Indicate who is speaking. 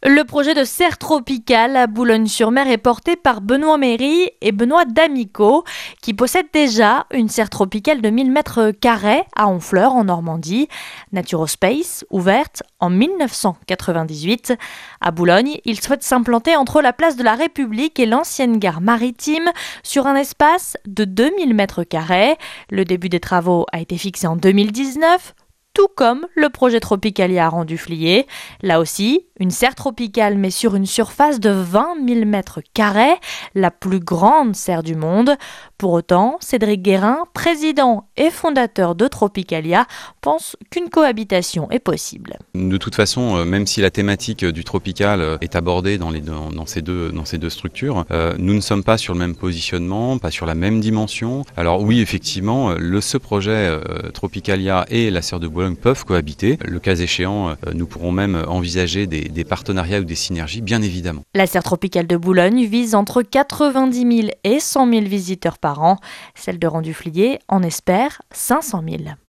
Speaker 1: Le projet de serre tropicale à Boulogne-sur-Mer est porté par Benoît Méry et Benoît D'Amico, qui possèdent déjà une serre tropicale de 1000 mètres carrés à Honfleur, en Normandie. Naturospace, ouverte en 1998. À Boulogne, ils souhaitent s'implanter entre la place de la République et l'ancienne gare maritime sur un espace de 2000 mètres carrés. Le début des travaux a été fixé en 2019. Tout comme le projet Tropicalia à Rendu-Fliers. Là aussi, une serre tropicale mais sur une surface de 20 000 mètres carrés, la plus grande serre du monde. Pour autant, Cédric Guérin, président et fondateur de Tropicalia, pense qu'une cohabitation est possible.
Speaker 2: De toute façon, même si la thématique du tropical est abordée dans ces deux structures, nous ne sommes pas sur le même positionnement, pas sur la même dimension. Alors oui, effectivement, ce projet Tropicalia et la serre de Boulogne peuvent cohabiter. Le cas échéant, nous pourrons même envisager des partenariats ou des synergies, bien évidemment.
Speaker 1: La serre tropicale de Boulogne vise entre 90 000 et 100 000 visiteurs par an. Celle de Rendu-Fliers en espère 500 000.